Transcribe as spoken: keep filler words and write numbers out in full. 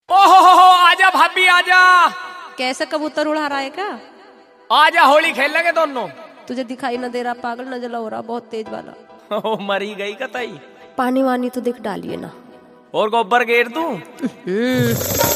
ओहो हो हो, आजा भाभी आजा। कैसा कबूतर उड़ा रहा है क्या? आजा होली खेल लगे दोनों। तुझे दिखाई न दे रहा? पागल न जला हो रहा बहुत तेज वाला। ओ, मरी गई कतई। पानी वानी तो दिख डालिए ना। और गोबर घेर दूं?